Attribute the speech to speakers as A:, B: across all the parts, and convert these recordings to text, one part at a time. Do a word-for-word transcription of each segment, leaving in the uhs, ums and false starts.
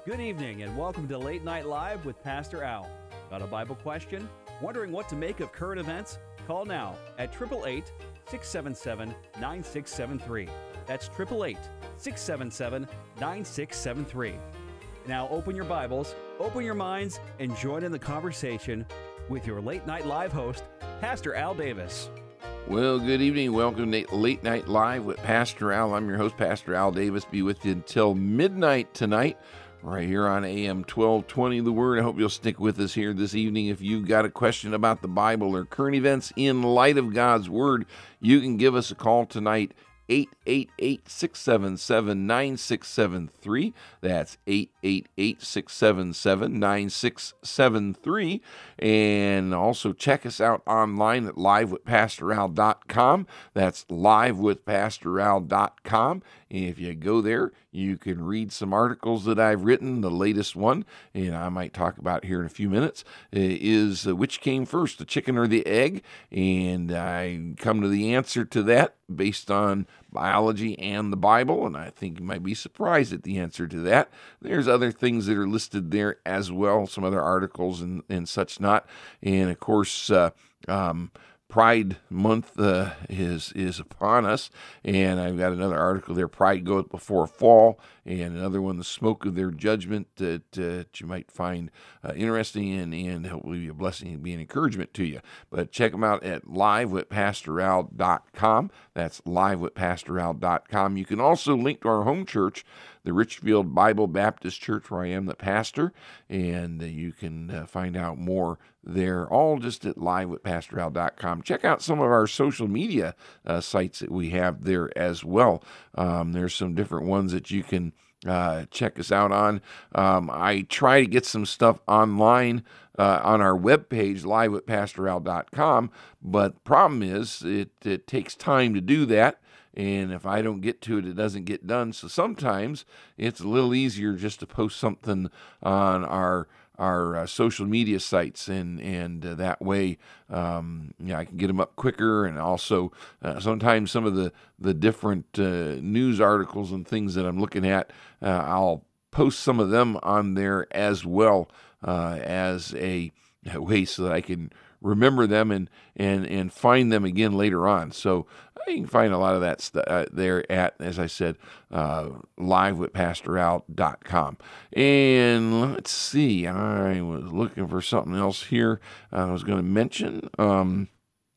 A: Good evening and welcome to Late Night Live with Pastor Al. Got a Bible question? Wondering what to make of current events? Call now at eight eight eight, six seven seven, nine six seven three. That's eight eight eight, six seven seven, nine six seven three. Now open your Bibles, open your minds, and join in the conversation with your Late Night Live host, Pastor Al Davis.
B: Well, good evening. Welcome to Late Night Live with Pastor Al. I'm your host, Pastor Al Davis. Be with you until midnight tonight, right here on A M twelve twenty The Word. I hope you'll stick with us here this evening. If you've got a question about the Bible or current events in light of God's Word, you can give us a call tonight, eight eight eight, six seven seven, nine six seven three. That's eight eight eight, six seven seven, nine six seven three. And also check us out online at live with pastor al dot com. That's live with pastor al dot com. If you go there, you can read some articles that I've written. The latest one, and I might talk about here in a few minutes, is uh, which came first, the chicken or the egg? And I come to the answer to that based on biology and the Bible, and I think you might be surprised at the answer to that. There's other things that are listed there as well, some other articles and, and such not. And of course, uh, um, Pride Month uh, is is upon us, and I've got another article there, Pride Goeth Before Fall, and another one, The Smoke of Their Judgment, that, uh, that you might find uh, interesting and, and hopefully be a blessing and be an encouragement to you. But check them out at live with pastor al dot com. That's live with pastor al dot com. You can also link to our home church, the Richfield Bible Baptist Church, where I am the pastor, and uh, you can uh, find out more there, all just at live with pastor al dot com. Check out some of our social media uh, sites that we have there as well. Um, there's some different ones that you can uh, check us out on. Um, I try to get some stuff online uh, on our webpage, live with pastor al dot com, but the problem is it, it takes time to do that. And if I don't get to it, it doesn't get done. So sometimes it's a little easier just to post something on our our uh, social media sites, and and uh, that way, um, you know, I can get them up quicker. And also, uh, sometimes some of the the different uh, news articles and things that I'm looking at, uh, I'll post some of them on there as well uh, as a, a way so that I can remember them and and and find them again later on. So you can find a lot of that stuff uh, there at, as I said, uh, live with pastor al dot com. And let's see, I was looking for something else here I was going to mention. Um,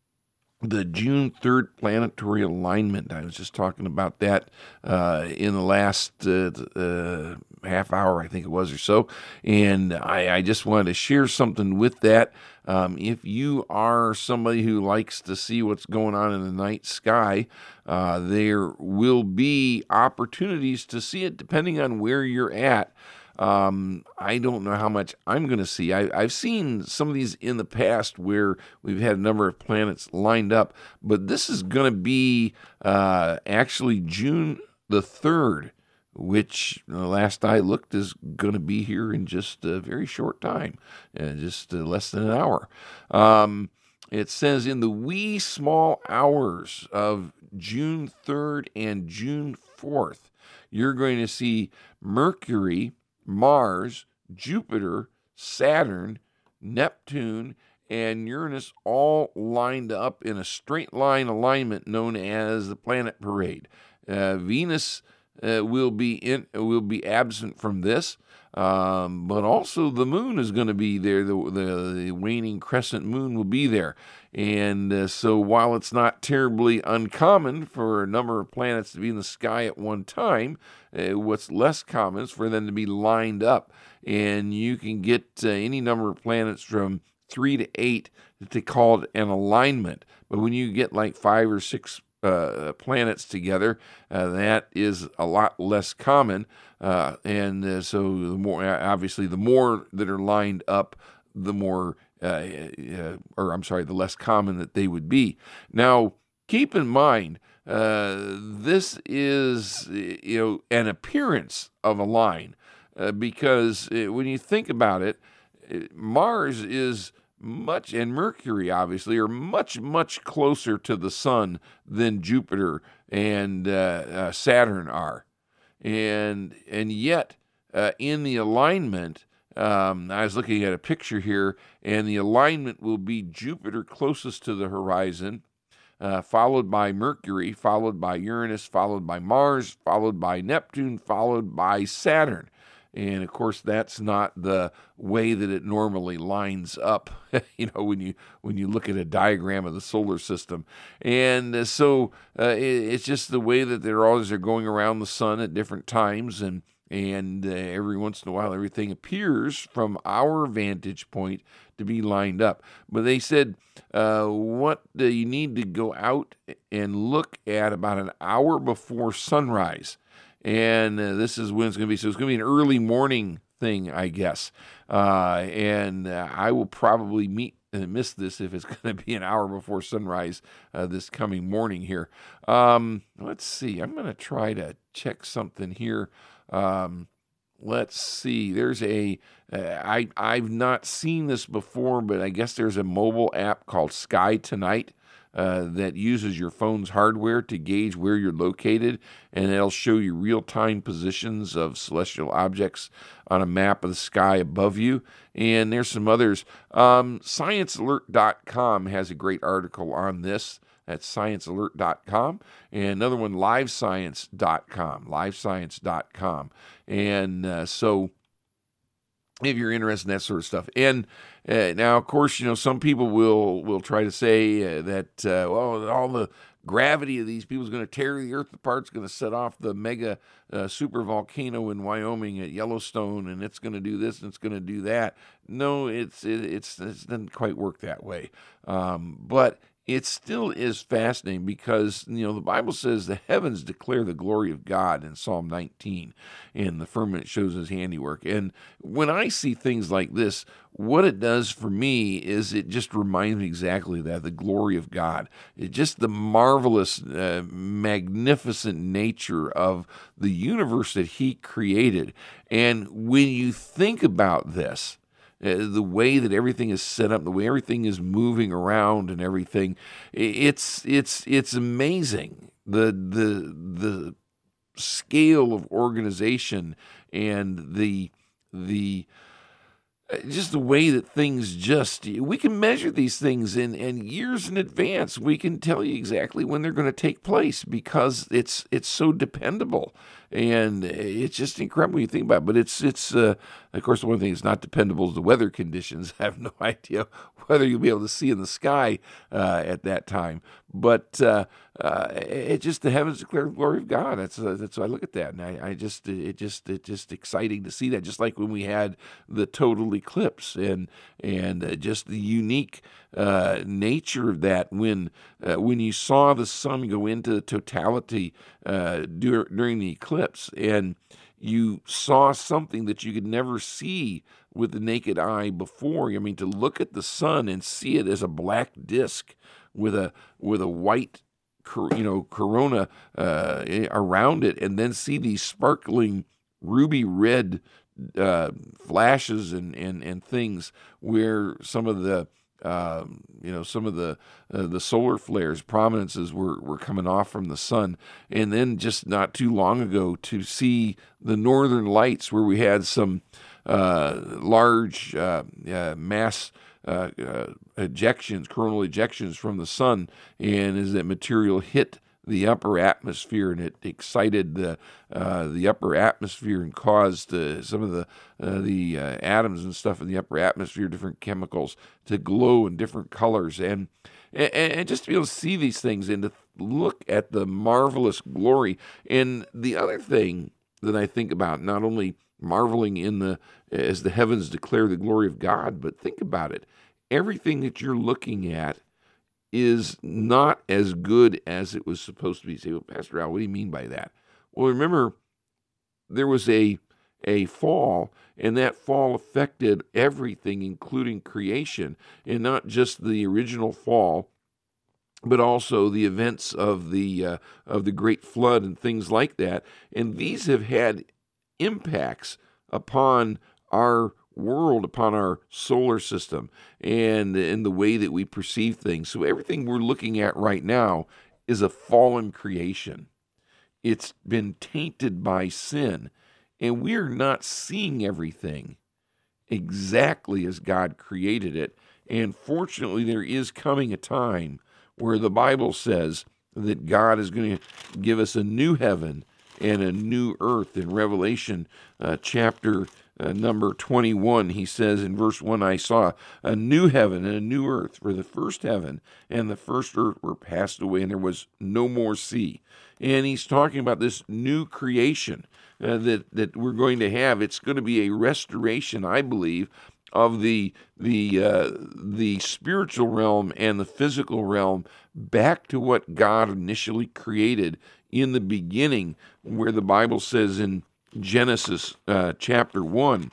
B: the June third planetary alignment. I was just talking about that uh, in the last uh, uh, half hour, I think it was, or so. And I, I just wanted to share something with that. Um, if you are somebody who likes to see what's going on in the night sky, uh, there will be opportunities to see it depending on where you're at. Um, I don't know how much I'm going to see. I, I've seen some of these in the past where we've had a number of planets lined up, but this is going to be uh, actually June the third, which uh, last I looked is going to be here in just a very short time, uh, just uh, less than an hour. Um, it says in the wee small hours of June third and June fourth, you're going to see Mercury, Mars, Jupiter, Saturn, Neptune, and Uranus all lined up in a straight line alignment known as the Planet Parade. Uh, Venus uh, will be in will be absent from this, um, but also the moon is going to be there. The, the, the waning crescent moon will be there. And uh, so while it's not terribly uncommon for a number of planets to be in the sky at one time, uh, what's less common is for them to be lined up. And you can get uh, any number of planets from three to eight that they called an alignment. But when you get like five or six uh, planets together, uh, that is a lot less common. Uh, and uh, so the more, obviously, the more that are lined up, the more Uh, uh, or I'm sorry, the less common that they would be. Now, keep in mind, uh, this is, you know, an appearance of a line, uh, because uh, when you think about it, Mars is much, and Mercury obviously, are much, much closer to the sun than Jupiter and uh, uh, Saturn are. And, and yet, uh, in the alignment, um, I was looking at a picture here, and the alignment will be Jupiter closest to the horizon, uh, followed by Mercury, followed by Uranus, followed by Mars, followed by Neptune, followed by Saturn. And of course, that's not the way that it normally lines up, you know, when you when you look at a diagram of the solar system. And uh, so uh, it, it's just the way that they're always are going around the sun at different times, and and uh, every once in a while, everything appears from our vantage point to be lined up. But they said, uh, what uh, you need to go out and look at about an hour before sunrise. And uh, this is when it's going to be. So it's going to be an early morning thing, I guess. Uh, and uh, I will probably meet and miss this if it's going to be an hour before sunrise uh, this coming morning here. Um, let's see. I'm going to try to check something here. Um, let's see. There's a. Uh, I I've not seen this before, but I guess there's a mobile app called Sky Tonight. Uh, that uses your phone's hardware to gauge where you're located, and it'll show you real-time positions of celestial objects on a map of the sky above you. And there's some others. Um, science alert dot com has a great article on this. That's science alert dot com. And another one, live science dot com, live science dot com. And uh, so if you're interested in that sort of stuff. And uh, now, of course, you know, some people will will try to say uh, that, uh, well, all the gravity of these people is going to tear the earth apart. It's going to set off the mega uh, super volcano in Wyoming at Yellowstone, and it's going to do this and it's going to do that. No, it's it, it's it doesn't quite work that way. Um, but it still is fascinating because, you know, the Bible says the heavens declare the glory of God in Psalm nineteen, and the firmament shows his handiwork. And when I see things like this, what it does for me is it just reminds me exactly of that, the glory of God. It just the marvelous, uh, magnificent nature of the universe that he created. And when you think about this, Uh, the way that everything is set up, the way everything is moving around and everything, it's it's it's amazing. The the the scale of organization and the the just the way that things just, we can measure these things in, in years in advance. We can tell you exactly when they're going to take place because it's it's so dependable. And it's just incredible when you think about it. But it's, it's uh, of course, the one thing that's not dependable is the weather conditions. I have no idea whether you'll be able to see in the sky uh, at that time. But uh, uh, it just, the heavens declare the glory of God. That's uh, that's why I look at that, and I, I just it just it just exciting to see that. Just like when we had the total eclipse, and and uh, just the unique uh, nature of that. When uh, when you saw the sun go into totality uh, dur- during the eclipse, and you saw something that you could never see with the naked eye before. I mean, to look at the sun and see it as a black disk with a with a white, you know, corona uh, around it, and then see these sparkling ruby red uh, flashes and, and, and things where some of the uh, you know some of the uh, the solar flares, prominences were, were coming off from the sun, and then just not too long ago to see the northern lights where we had some uh, large uh, uh, mass Uh, uh, ejections, coronal ejections from the sun, and as that material hit the upper atmosphere, and it excited the uh, the upper atmosphere and caused uh, some of the uh, the uh, atoms and stuff in the upper atmosphere, different chemicals, to glow in different colors, and, and and just to be able to see these things and to look at the marvelous glory. And the other thing that I think about, not only marveling in the as the heavens declare the glory of God, but think about it. Everything that you're looking at is not as good as it was supposed to be. You say, well, Pastor Al, what do you mean by that? Well, remember, there was a a fall, and that fall affected everything, including creation, and not just the original fall, but also the events of the uh, of the Great Flood and things like that. And these have had impacts upon our world, upon our solar system, and in the way that we perceive things. So everything we're looking at right now is a fallen creation. It's been tainted by sin, and we're not seeing everything exactly as God created it. And fortunately, there is coming a time where the Bible says that God is going to give us a new heaven and a new earth. In Revelation uh, chapter uh, number twenty-one, he says in verse one, I saw a new heaven and a new earth, for the first heaven and the first earth were passed away, and there was no more sea. And he's talking about this new creation uh, that, that we're going to have. It's going to be a restoration, I believe, of the the uh, the spiritual realm and the physical realm back to what God initially created in the beginning, where the Bible says in Genesis uh, chapter one,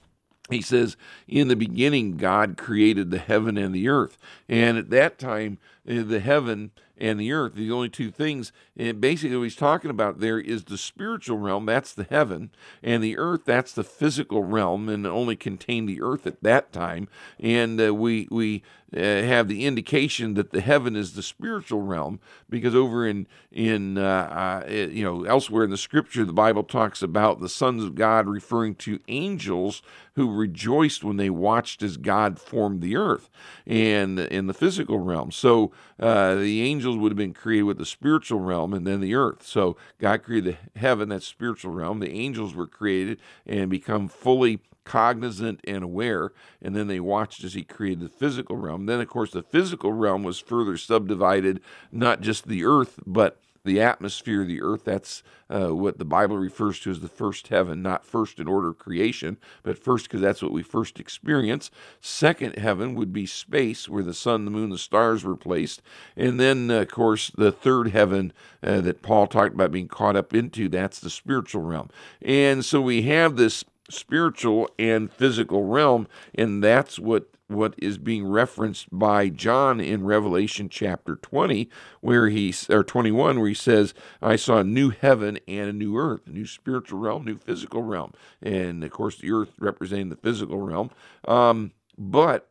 B: he says, in the beginning, God created the heaven and the earth. And at that time, uh, the heaven and the earth, the only two things, and basically what he's talking about there is the spiritual realm, that's the heaven, and the earth, that's the physical realm, and only contained the earth at that time. And uh, we we uh, have the indication that the heaven is the spiritual realm, because over in in uh, uh, you know elsewhere in the Scripture, the Bible talks about the sons of God, referring to angels who rejoiced when they watched as God formed the earth and in the physical realm. So uh, the angels would have been created with the spiritual realm and then the earth. So God created the heaven, that spiritual realm. The angels were created and become fully cognizant and aware, and then they watched as he created the physical realm. Then, of course, the physical realm was further subdivided, not just the earth, but the atmosphere of the earth. That's uh, what the Bible refers to as the first heaven, not first in order of creation, but first because that's what we first experience. Second heaven would be space, where the sun, the moon, the stars were placed. And then, uh, of course, the third heaven uh, that Paul talked about being caught up into, that's the spiritual realm. And so we have this spiritual and physical realm, and that's what what is being referenced by John in Revelation chapter twenty, where he or twenty-one, where he says, I saw a new heaven and a new earth, a new spiritual realm, new physical realm. And of course, the earth representing the physical realm. Um, but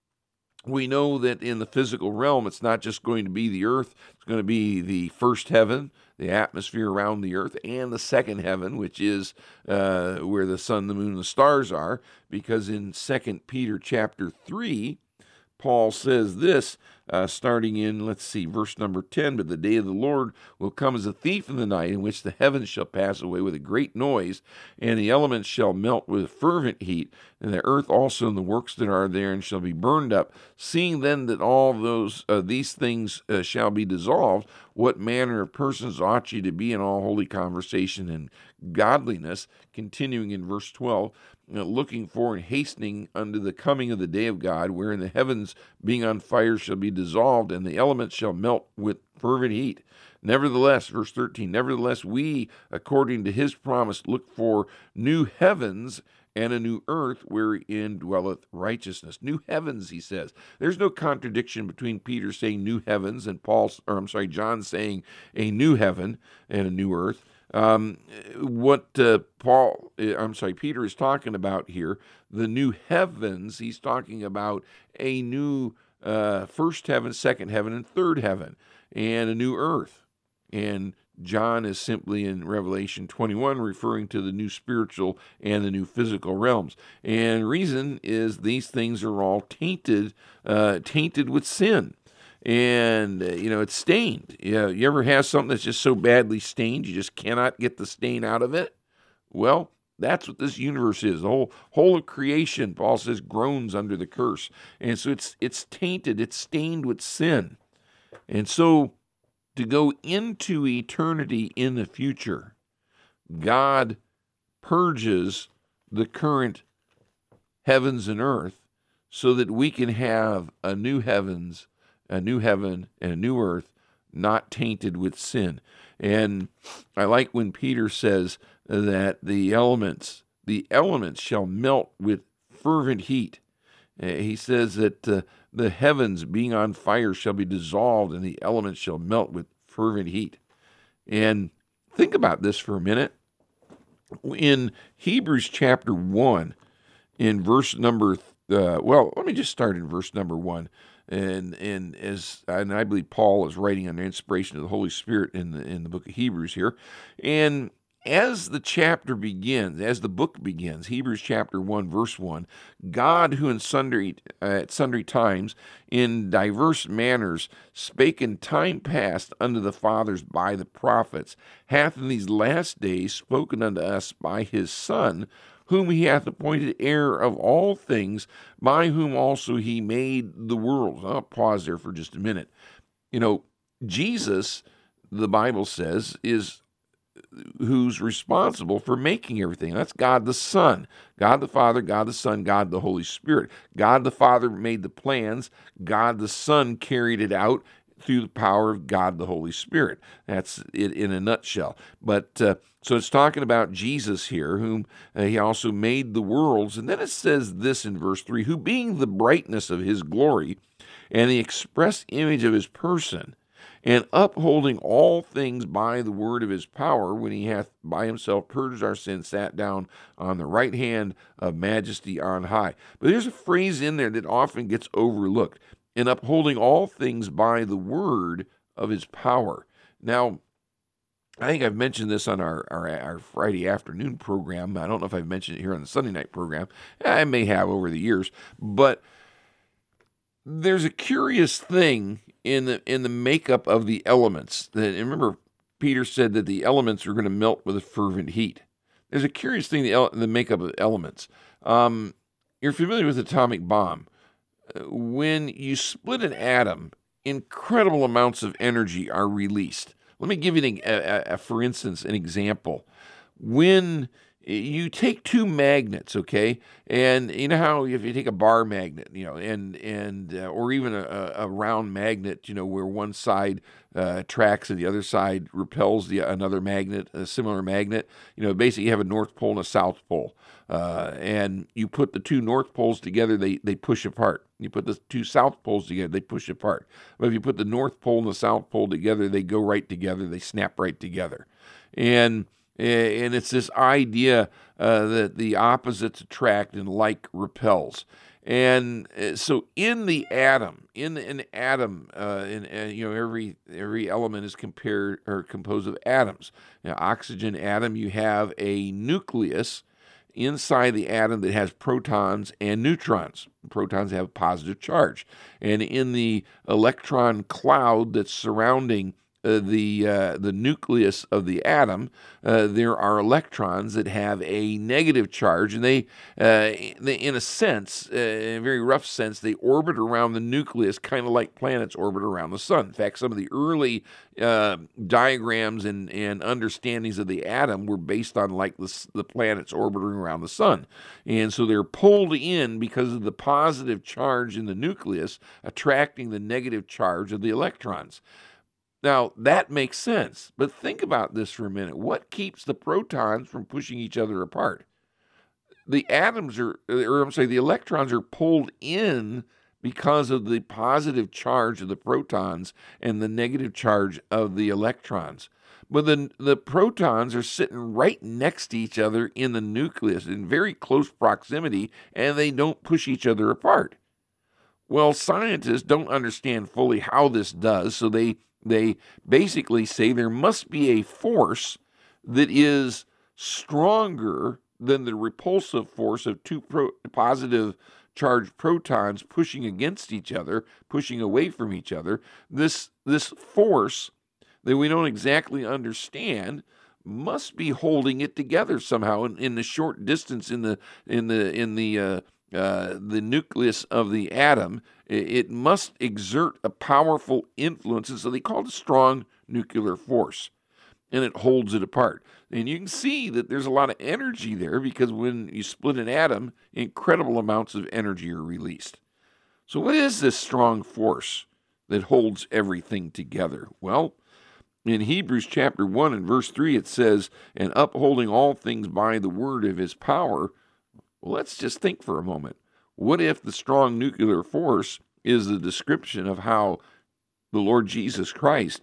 B: we know that in the physical realm, it's not just going to be the earth, it's going to be the first heaven, the atmosphere around the earth, and the second heaven, which is uh, where the sun, the moon, and the stars are, because in Second Peter chapter three, Paul says this, uh, starting in, let's see, verse number ten, but the day of the Lord will come as a thief in the night, in which the heavens shall pass away with a great noise, and the elements shall melt with fervent heat, and the earth also and the works that are therein shall be burned up. Seeing then that all those uh, these things uh, shall be dissolved, what manner of persons ought ye to be in all holy conversation and godliness? Continuing in verse twelve, you know, looking for and hastening unto the coming of the day of God, wherein the heavens being on fire shall be dissolved, and the elements shall melt with fervent heat. Nevertheless, verse thirteen, nevertheless we, according to his promise, look for new heavens and a new earth wherein dwelleth righteousness. New heavens, he says. There's no contradiction between Peter saying new heavens and Paul, or I'm sorry, John saying a new heaven and a new earth. Um, what uh, Paul, I'm sorry, Peter is talking about here, the new heavens, he's talking about a new uh, first heaven, second heaven, and third heaven, and a new earth. And John is simply in Revelation twenty-one referring to the new spiritual and the new physical realms. And reason is these things are all tainted, uh, tainted with sin. And, uh, you know, it's stained. You know, you ever have something that's just so badly stained you just cannot get the stain out of it? Well, that's what this universe is. The whole whole of creation, Paul says, groans under the curse. And so it's it's tainted, it's stained with sin. And so to go into eternity in the future, God purges the current heavens and earth so that we can have a new heavens, a new heaven, and a new earth not tainted with sin. And I like when Peter says that the elements, the elements shall melt with fervent heat. Uh, he says that uh, the heavens being on fire shall be dissolved, and the elements shall melt with fervent heat. And think about this for a minute. In Hebrews chapter one, in verse number, uh, well, let me just start in verse number one. And and as and I believe Paul is writing under inspiration of the Holy Spirit in the in the book of Hebrews here, and as the chapter begins, as the book begins, Hebrews chapter one, verse one, God, who in sundry, uh, at sundry times, in diverse manners, spake in time past unto the fathers by the prophets, hath in these last days spoken unto us by his Son, whom he hath appointed heir of all things, by whom also he made the world. I'll pause there for just a minute. You know, Jesus, the Bible says, is who's responsible for making everything. That's God the Son. God the Father, God the Son, God the Holy Spirit. God the Father made the plans. God the Son carried it out through the power of God the Holy Spirit. That's it in a nutshell. But uh, so it's talking about Jesus here, whom uh, he also made the worlds. And then it says this in verse three, who being the brightness of his glory and the express image of his person, and upholding all things by the word of his power, when he hath by himself purged our sins, sat down on the right hand of majesty on high. But there's a phrase in there that often gets overlooked, in upholding all things by the word of his power. Now, I think I've mentioned this on our, our, our Friday afternoon program. I don't know if I've mentioned it here on the Sunday night program. I may have over the years, but there's a curious thing in the in the makeup of the elements. That, remember, Peter said that the elements are going to melt with a fervent heat. There's a curious thing in the, the makeup of elements. Um, you're familiar with the atomic bomb. When you split an atom, incredible amounts of energy are released. Let me give you, an, a, a, a, for instance, an example. When you take two magnets, okay, and you know how if you take a bar magnet, you know, and and uh, or even a, a round magnet, you know, where one side uh, attracts and the other side repels the another magnet, a similar magnet. You know, basically you have a north pole and a south pole, uh, and you put the two north poles together, they they push apart. You put the two south poles together, they push apart. But if you put the north pole and the south pole together, they go right together, they snap right together, and And it's this idea uh, that the opposites attract and like repels. And so in the atom, in an atom, uh, in, uh, you know, every every element is compared or composed of atoms. Now, oxygen atom, you have a nucleus inside the atom that has protons and neutrons. Protons have a positive charge. And in the electron cloud that's surrounding Uh, the uh, the nucleus of the atom, uh, there are electrons that have a negative charge, and they, uh, they in a sense, uh, in a very rough sense, they orbit around the nucleus, kind of like planets orbit around the sun. In fact, some of the early uh, diagrams and, and understandings of the atom were based on like the, the planets orbiting around the sun. And so they're pulled in because of the positive charge in the nucleus attracting the negative charge of the electrons. Now, that makes sense, but think about this for a minute. What keeps the protons from pushing each other apart? The atoms are, or I'm sorry, the electrons are pulled in because of the positive charge of the protons and the negative charge of the electrons. But the, the protons are sitting right next to each other in the nucleus in very close proximity, and they don't push each other apart. Well, scientists don't understand fully how this does, so they They basically say there must be a force that is stronger than the repulsive force of two pro- positive charged protons pushing against each other, pushing away from each other. This this force that we don't exactly understand must be holding it together somehow in, in the short distance in the in the in the uh, uh, the nucleus of the atom. It must exert a powerful influence, and so they call it a strong nuclear force, and it holds it apart. And you can see that there's a lot of energy there because when you split an atom, incredible amounts of energy are released. So what is this strong force that holds everything together? Well, in Hebrews chapter one and verse three, it says, and upholding all things by the word of his power. Well, let's just think for a moment. What if the strong nuclear force is the description of how the Lord Jesus Christ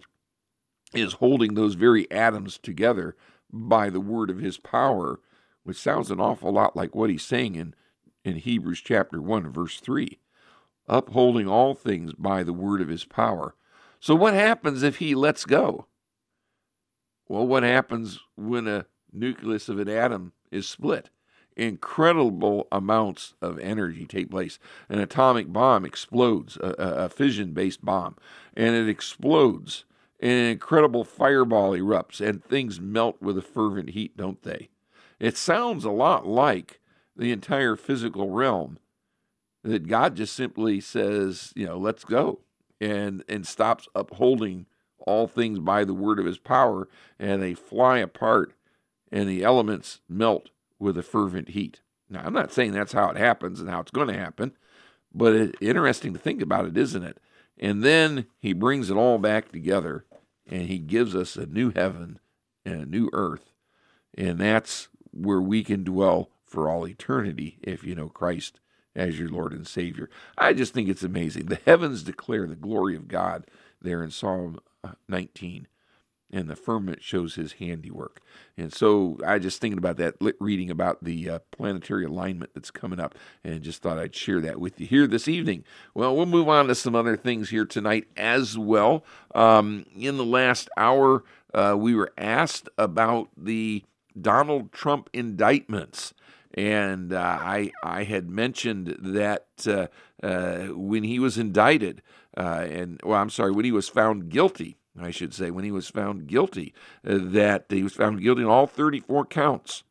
B: is holding those very atoms together by the word of his power, which sounds an awful lot like what he's saying in, in Hebrews chapter one, verse three, upholding all things by the word of his power. So what happens if he lets go? Well, what happens when a nucleus of an atom is split. Incredible amounts of energy take place. An atomic bomb explodes, a, a fission-based bomb, and it explodes. An incredible fireball erupts, and things melt with a fervent heat, don't they? It sounds a lot like the entire physical realm, that God just simply says, you know, let's go, and and stops upholding all things by the word of his power, and they fly apart, and the elements melt with a fervent heat. Now, I'm not saying that's how it happens and how it's going to happen, but it's interesting to think about it, isn't it? And then he brings it all back together, and he gives us a new heaven and a new earth, and that's where we can dwell for all eternity if you know Christ as your Lord and Savior. I just think it's amazing. The heavens declare the glory of God there in Psalm nineteen, and the firmament shows his handiwork. And so I just thinking about that, reading about the uh, planetary alignment that's coming up, and just thought I'd share that with you here this evening. Well, we'll move on to some other things here tonight as well. Um, in the last hour, uh, we were asked about the Donald Trump indictments. And uh, I I had mentioned that uh, uh, when he was indicted, uh, and well, I'm sorry, when he was found guilty, I should say, when he was found guilty, uh, that he was found guilty on all thirty-four counts.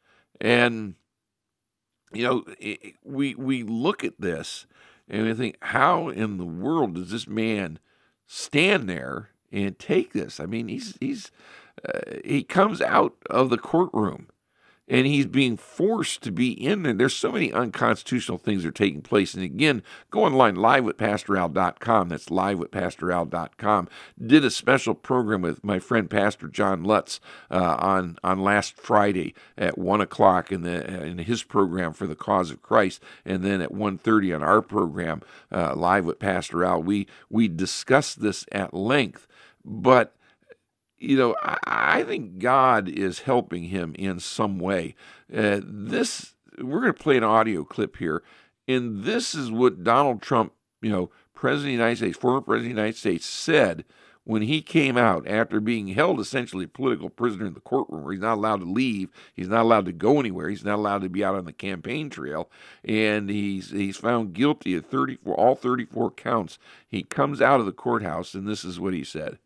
B: And, you know, it, we we look at this and we think, how in the world does this man stand there and take this? I mean, he's he's uh, he comes out of the courtroom, and he's being forced to be in there. There's so many unconstitutional things that are taking place. And again, go online, live with pastor al dot com. That's live with pastor al dot com. Did a special program with my friend Pastor John Lutz uh, on on last Friday at one o'clock in the in his program For the Cause of Christ, and then at one thirty on our program, uh, Live with Pastor Al. We we discussed this at length, but you know, I, I think God is helping him in some way. Uh, this, we're going to play an audio clip here, and this is what Donald Trump, you know, President of the United States, former President of the United States, said when he came out after being held essentially a political prisoner in the courtroom, where he's not allowed to leave, he's not allowed to go anywhere, he's not allowed to be out on the campaign trail, and he's he's found guilty of thirty-four, all thirty-four counts. He comes out of the courthouse, and this is what he said.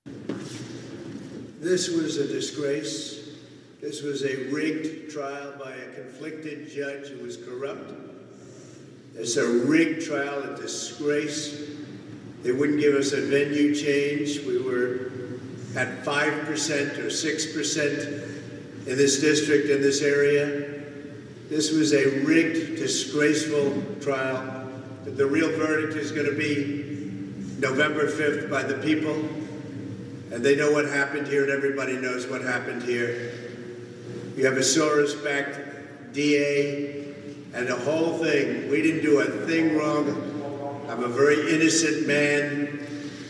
C: This was a disgrace. This was a rigged trial by a conflicted judge who was corrupt. It's a rigged trial, a disgrace. They wouldn't give us a venue change. We were at five percent or six percent in this district, in this area. This was a rigged, disgraceful trial. The real verdict is going to be November fifth by the people. And they know what happened here, and everybody knows what happened here. You have a Soros-backed D A, and the whole thing. We didn't do a thing wrong. I'm a very innocent man,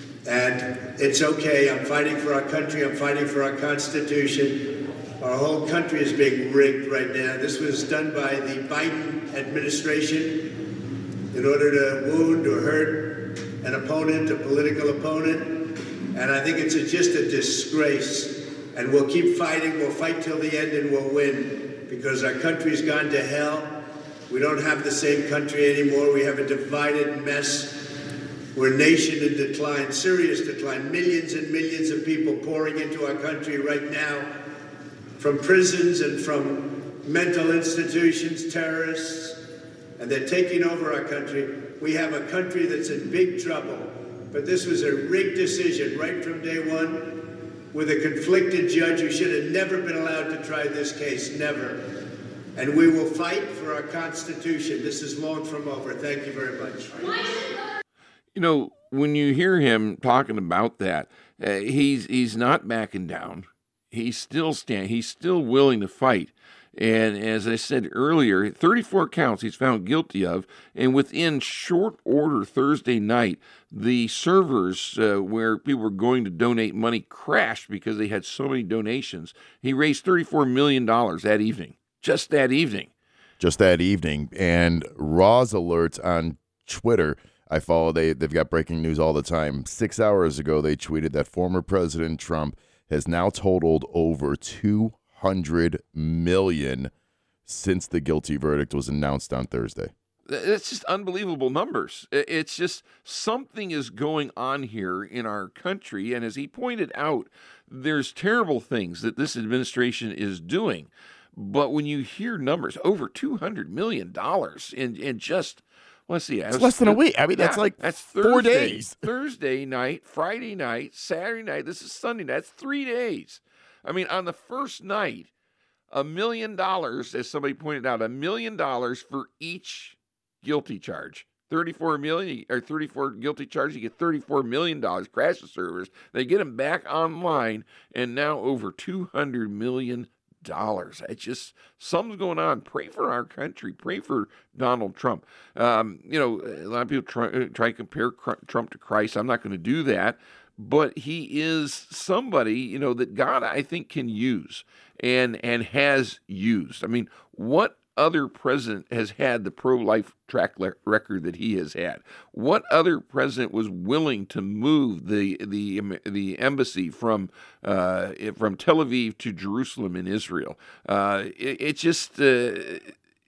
C: and it's okay. I'm fighting for our country. I'm fighting for our Constitution. Our whole country is being rigged right now. This was done by the Biden administration in order to wound or hurt an opponent, a political opponent. And I think it's a, just a disgrace. And we'll keep fighting. We'll fight till the end, and we'll win, because our country's gone to hell. We don't have the same country anymore. We have a divided mess. We're a nation in decline, serious decline. Millions and millions of people pouring into our country right now from prisons and from mental institutions, terrorists, and they're taking over our country. We have a country that's in big trouble. But this was a rigged decision right from day one, with a conflicted judge who should have never been allowed to try this case, never. And we will fight for our Constitution. This is long from over. Thank you very much.
B: You know, when you hear him talking about that, uh, he's he's not backing down. He's still stand. He's still willing to fight. And as I said earlier, thirty-four counts he's found guilty of. And within short order Thursday night, the servers uh, where people were going to donate money crashed because they had so many donations. He raised thirty-four million dollars that evening, just that evening.
D: Just that evening. And Roz alerts on Twitter. I follow, they, they've got breaking news all the time. Six hours ago, they tweeted that former President Trump has now totaled over two hundred million dollars since the guilty verdict was announced on Thursday.
B: It's just unbelievable numbers. It's just something is going on here in our country. And as he pointed out, there's terrible things that this administration is doing. But when you hear numbers, over two hundred million dollars in, in just, let's see.
D: It's less than a week. I mean,
B: yeah,
D: that's like
B: that's
D: four
B: Thursday,
D: days.
B: Thursday night, Friday night, Saturday night. This is Sunday night. That's three days. I mean, on the first night, a million dollars, as somebody pointed out, a million dollars for each guilty charge. thirty-four million or thirty-four guilty charges, you get thirty-four million dollars. Crash the servers. They get them back online, and now over two hundred million dollars. It's just something's going on. Pray for our country. Pray for Donald Trump. Um, you know, a lot of people try, try to compare Trump to Christ. I'm not going to do that. But he is somebody, you know, that God, I think, can use and and has used. I mean, what other president has had the pro-life track record that he has had? What other president was willing to move the the the embassy from uh, from Tel Aviv to Jerusalem in Israel? Uh, it, it just. Uh,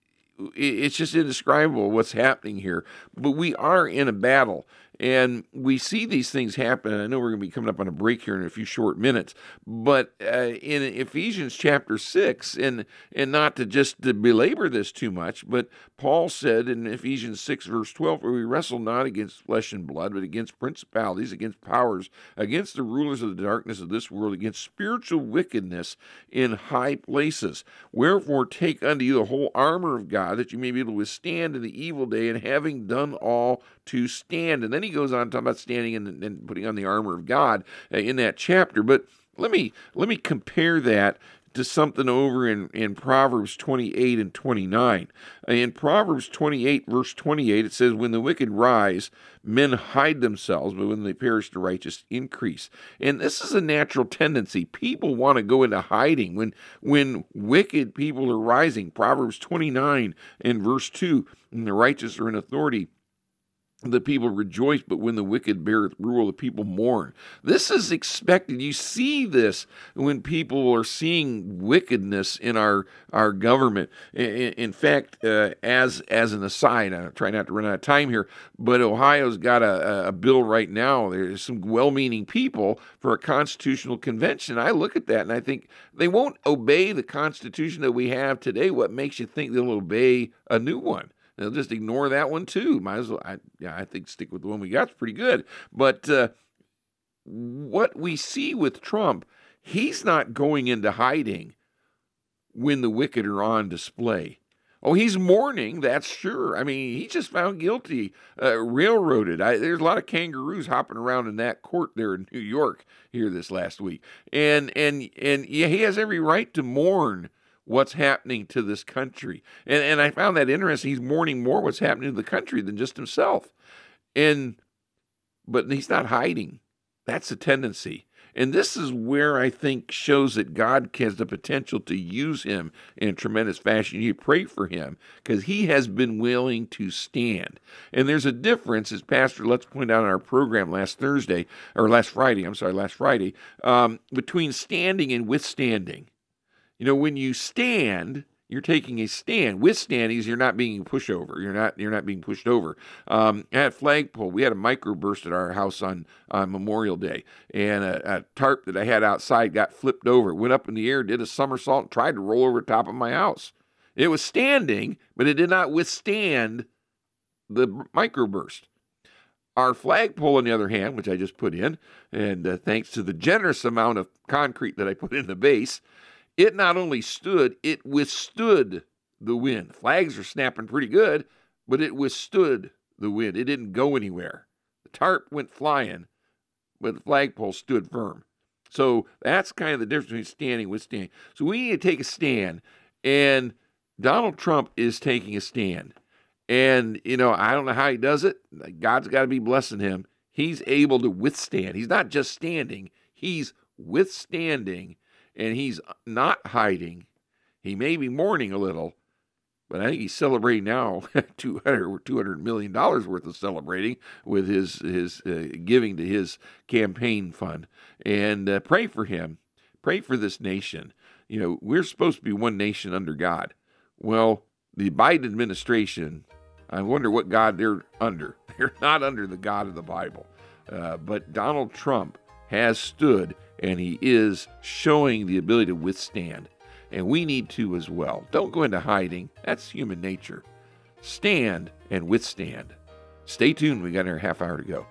B: It's just indescribable what's happening here. But we are in a battle, and we see these things happen. I know we're going to be coming up on a break here in a few short minutes, but uh, in Ephesians chapter six, and and not to just to belabor this too much, but Paul said in Ephesians six, verse twelve, "For we wrestle not against flesh and blood, but against principalities, against powers, against the rulers of the darkness of this world, against spiritual wickedness in high places. Wherefore take unto you the whole armor of God, that you may be able to withstand in the evil day, and having done all to stand." And then he goes on talking about standing and, and putting on the armor of God uh, in that chapter. But let me let me compare that to something over in, in Proverbs twenty-eight and twenty-nine. In Proverbs twenty-eight, verse twenty-eight, it says, "When the wicked rise, men hide themselves, but when they perish, the righteous increase." And this is a natural tendency. People want to go into hiding when when wicked people are rising. Proverbs twenty-nine and verse two, "And the righteous are in authority, the people rejoice, but when the wicked beareth rule, the people mourn." This is expected. You see this when people are seeing wickedness in our, our government. In, in fact, uh, as as an aside, I'm trying not to run out of time here, but Ohio's got a, a bill right now. There's some well-meaning people for a constitutional convention. I look at that and I think they won't obey the Constitution that we have today. What makes you think they'll obey a new one? They'll just ignore that one too. Might as well. I, yeah, I think stick with the one we got is pretty good. But uh, what we see with Trump, he's not going into hiding when the wicked are on display. Oh, he's mourning, that's sure. I mean, he just found guilty, uh, railroaded. I, there's a lot of kangaroos hopping around in that court there in New York here this last week, and and and yeah, he has every right to mourn what's happening to this country. And and I found that interesting. He's mourning more what's happening to the country than just himself. And but he's not hiding. That's a tendency. And this is where I think shows that God has the potential to use him in a tremendous fashion. You pray for him because he has been willing to stand. And there's a difference, as Pastor Lutz pointed out in our program last Thursday, or last Friday, I'm sorry, last Friday, um, between standing and withstanding. You know, when you stand, you're taking a stand. Withstanding is you're not being pushed over. You're not you're not being pushed over. Um, at Flagpole, we had a microburst at our house on, on Memorial Day, and a, a tarp that I had outside got flipped over, went up in the air, did a somersault, and tried to roll over the top of my house. It was standing, but it did not withstand the microburst. Our flagpole, on the other hand, which I just put in, and uh, thanks to the generous amount of concrete that I put in the base, it not only stood, it withstood the wind. Flags are snapping pretty good, but it withstood the wind. It didn't go anywhere. The tarp went flying, but the flagpole stood firm. So that's kind of the difference between standing and withstanding. So we need to take a stand, and Donald Trump is taking a stand. And, you know, I don't know how he does it. God's got to be blessing him. He's able to withstand. He's not just standing. He's withstanding. And he's not hiding. He may be mourning a little, but I think he's celebrating now two hundred or two hundred million dollars worth of celebrating with his his uh, giving to his campaign fund. And uh, pray for him. Pray for this nation. you know, we're supposed to be one nation under God. Well, the Biden administration, I wonder what God they're under. They're not under the God of the Bible. Uh, but Donald Trump has stood, and he is showing the ability to withstand. And we need to as well. Don't go into hiding. That's human nature. Stand and withstand. Stay tuned. We got another half hour to go.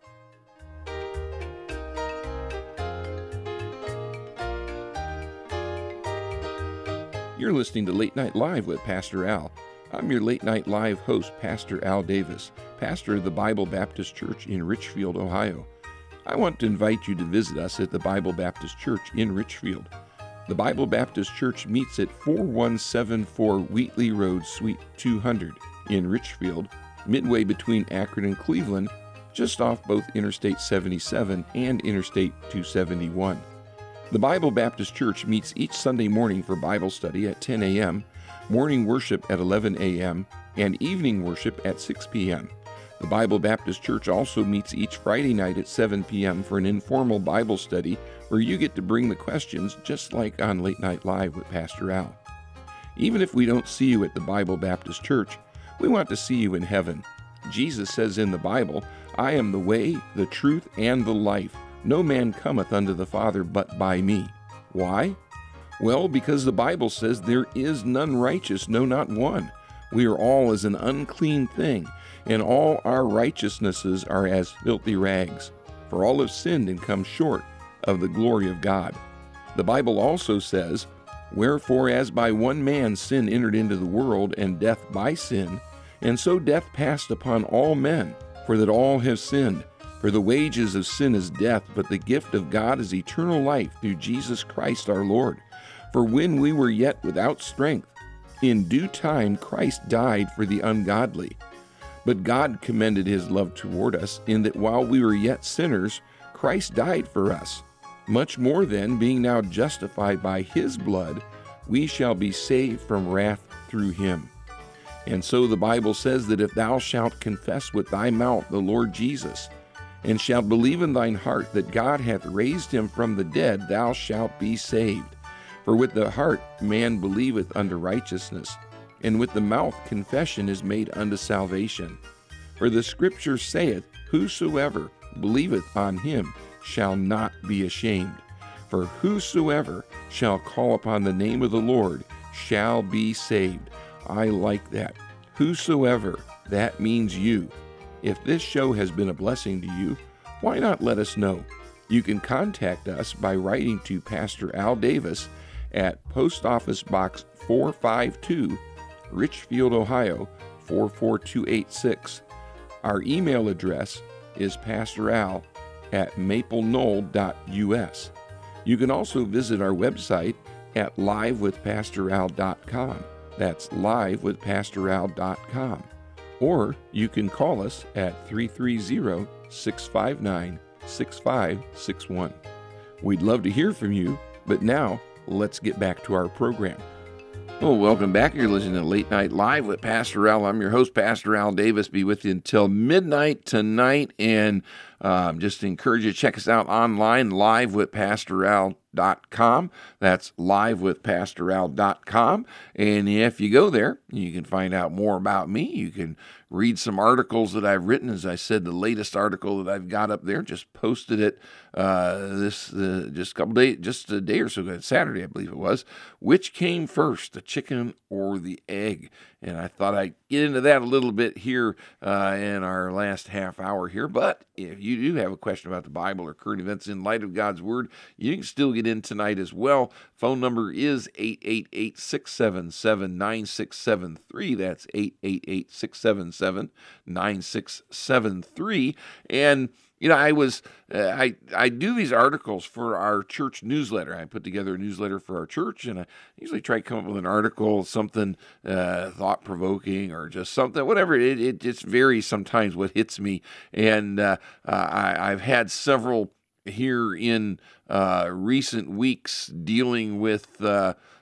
B: You're listening to Late Night Live with Pastor Al. I'm your Late Night Live host, Pastor Al Davis, pastor of the Bible Baptist Church in Richfield, Ohio. I want to invite you to visit us at the Bible Baptist Church in Richfield. The Bible Baptist Church meets at four one seven four Wheatley Road, Suite two hundred in Richfield, midway between Akron and Cleveland, just off both Interstate seventy-seven and Interstate two seventy-one. The Bible Baptist Church meets each Sunday morning for Bible study at ten a.m., morning worship at eleven a.m., and evening worship at six p.m. The Bible Baptist Church also meets each Friday night at seven p.m. for an informal Bible study where you get to bring the questions just like on Late Night Live with Pastor Al. Even if we don't see you at the Bible Baptist Church, we want to see you in heaven. Jesus says in the Bible, "I am the way, the truth, and the life. No man cometh unto the Father but by me." Why? Well, because the Bible says there is none righteous, no, not one. We are all as an unclean thing, and all our righteousnesses are as filthy rags. For all have sinned and come short of the glory of God. The Bible also says, "Wherefore as by one man sin entered into the world, and death by sin, and so death passed upon all men, for that all have sinned. For the wages of sin is death, but the gift of God is eternal life through Jesus Christ our Lord. For when we were yet without strength, in due time Christ died for the ungodly. But God commended his love toward us, in that while we were yet sinners, Christ died for us. Much more then, being now justified by his blood, we shall be saved from wrath through him. And so the Bible says that if thou shalt confess with thy mouth the Lord Jesus, and shalt believe in thine heart that God hath raised him from the dead, thou shalt be saved. For with the heart man believeth unto righteousness, and with the mouth confession is made unto salvation. For the Scripture saith, Whosoever believeth on him shall not be ashamed. For whosoever shall call upon the name of the Lord shall be saved." I like that. Whosoever, that means you. If this show has been a blessing to you, why not let us know? You can contact us by writing to Pastor Al Davis at Post Office Box four five two, Richfield, Ohio four four two eight six. Our email address is pastoral at mapleknoll dot u s. You can also visit our website at live with pastor al dot com. That's live with pastor al dot com. Or you can call us at three three zero, six five nine, six five six one. We'd love to hear from you, but now let's get back to our program. Well, welcome back. You're listening to Late Night Live with Pastor Al. I'm your host, Pastor Al Davis. Be with you until midnight tonight, and um, just encourage you to check us out online, live with pastor al dot com. That's live with pastor al dot com. And if you go there, you can find out more about me. You can read some articles that I've written. As I said, the latest article that I've got up there, just posted it uh, this uh, just a couple days, just a day or so ago, Saturday, I believe it was. Which came first, the chicken or the egg? And I thought I'd get into that a little bit here uh, in our last half hour here. But if you do have a question about the Bible or current events in light of God's Word, you can still get in tonight as well. Phone number is eight eight eight, six seven seven, nine six seven three. That's eight eight eight, six seven seven, nine six seven three. And You know, I was uh, I I do these articles for our church newsletter. I put together a newsletter for our church, and I usually try to come up with an article, something uh, thought provoking, or just something, whatever. It it just varies sometimes what hits me, and uh, uh, I, I've had several here in uh, recent weeks dealing with. Uh,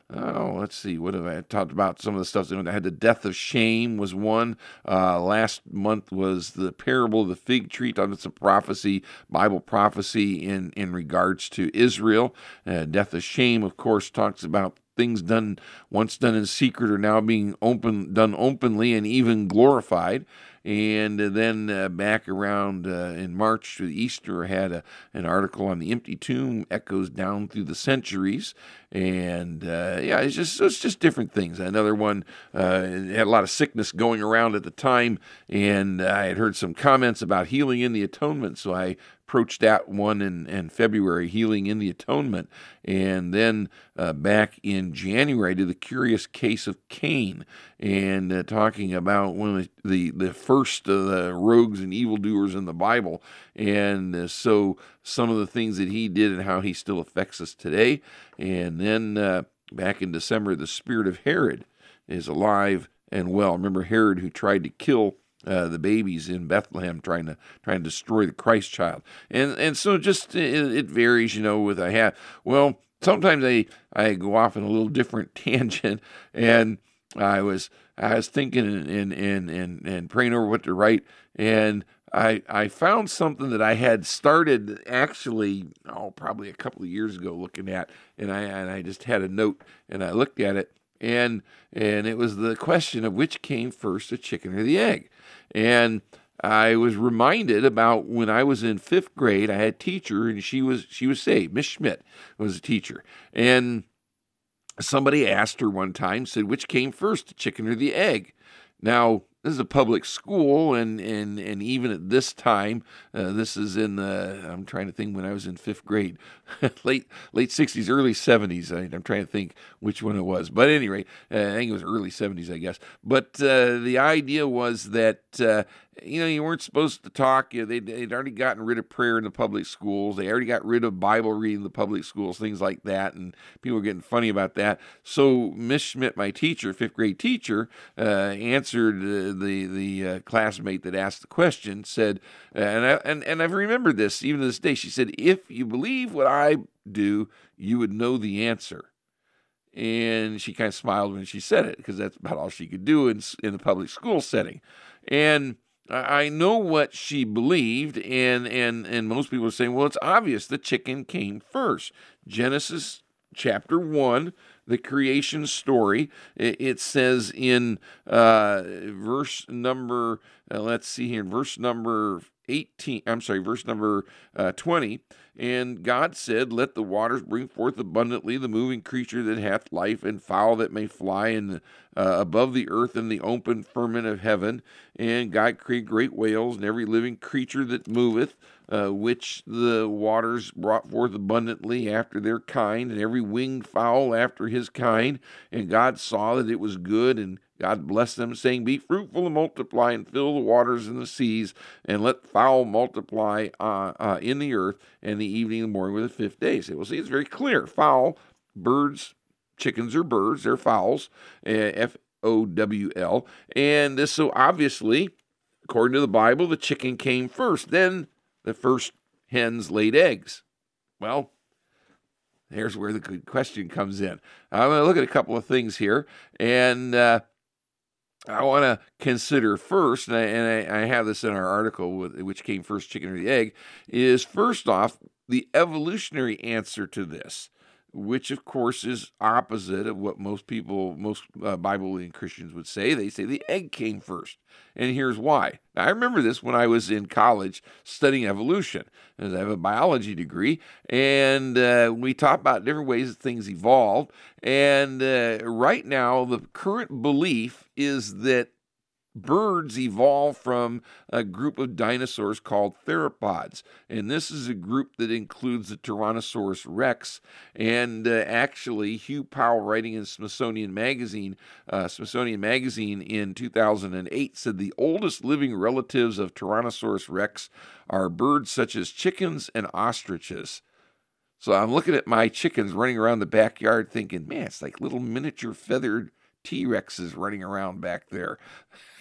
B: Oh, let's see. What have I talked about? Some of the stuff. I had the death of shame was one. Uh, last month was the parable of the fig tree. Talking about some prophecy, Bible prophecy in, in regards to Israel. Uh, death of shame, of course, talks about things done once done in secret are now being open, done openly and even glorified. And then uh, back around uh, in March to Easter, I had a, an article on the empty tomb, echoes down through the centuries. And uh, yeah, it's just it's just different things. Another one uh, had a lot of sickness going around at the time, and I had heard some comments about healing in the atonement, so I approached that one in, in February, healing in the atonement. And then uh, back in January, I did the curious case of Cain, and uh, talking about one of the, the, the first of the rogues and evildoers in the Bible. And uh, so some of the things that he did and how he still affects us today. And then uh, back in December, the spirit of Herod is alive and well. Remember Herod, who tried to kill Uh, the babies in Bethlehem, trying to trying to destroy the Christ child, and and so just it, it varies, you know. With I have well, sometimes I I go off in a little different tangent, and I was I was thinking and and and and praying over what to write, and I I found something that I had started actually oh probably a couple of years ago looking at, and I and I just had a note and I looked at it, and and it was the question of which came first, the chicken or the egg. And I was reminded about when I was in fifth grade, I had a teacher, and she was she was saved. Miss Schmidt was a teacher. And somebody asked her one time, said, which came first, the chicken or the egg? Now, this is a public school, and and, and even at this time, uh, this is in the, I'm trying to think when I was in fifth grade, late late sixties, early seventies. I, I'm trying to think which one it was. But at any rate, uh, I think it was early seventies, I guess. But uh, the idea was that, uh, you know, you weren't supposed to talk. You know, they'd, they'd already gotten rid of prayer in the public schools. They already got rid of Bible reading in the public schools, things like that. And people were getting funny about that. So Miss Schmidt, my teacher, fifth grade teacher, uh, answered uh, the the uh, classmate that asked the question, said, uh, and, I, and, and I've remembered this even to this day. She said, if you believe what I do, you would know the answer. And she kind of smiled when she said it, because that's about all she could do in, in the public school setting. And I know what she believed, and, and, and most people are saying, well, it's obvious the chicken came first. Genesis chapter one, the creation story, it, it says in uh, verse number, uh, let's see here, in verse number eighteen, I'm sorry, verse number uh, twenty, and God said, let the waters bring forth abundantly the moving creature that hath life, and fowl that may fly in uh, above the earth in the open firmament of heaven. And God created great whales and every living creature that moveth, uh, which the waters brought forth abundantly after their kind, and every winged fowl after his kind. And God saw that it was good, and God blessed them, saying, be fruitful and multiply, and fill the waters and the seas, and let fowl multiply uh, uh, in the earth, and the evening and the morning were the fifth day. So we'll see, it's very clear. Fowl, birds, chickens are birds, they're fowls, uh, F O W L. And this, so obviously, according to the Bible, the chicken came first. Then the first hens laid eggs. Well, there's where the good question comes in. I'm going to look at a couple of things here, and uh, I want to consider first, and, I, and I, I have this in our article, with, which came first, chicken or the egg, is first off, the evolutionary answer to this, which of course is opposite of what most people, most uh, Bible-believing Christians would say. They say the egg came first. And here's why. Now, I remember this when I was in college studying evolution, as I have a biology degree, and uh, we talk about different ways that things evolved. And uh, right now, the current belief is that birds evolved from a group of dinosaurs called theropods. And this is a group that includes the Tyrannosaurus rex. And uh, actually, Hugh Powell, writing in Smithsonian Magazine, uh, Smithsonian Magazine in two thousand eight, said the oldest living relatives of Tyrannosaurus rex are birds such as chickens and ostriches. So I'm looking at my chickens running around the backyard thinking, man, it's like little miniature feathered T-Rexes running around back there.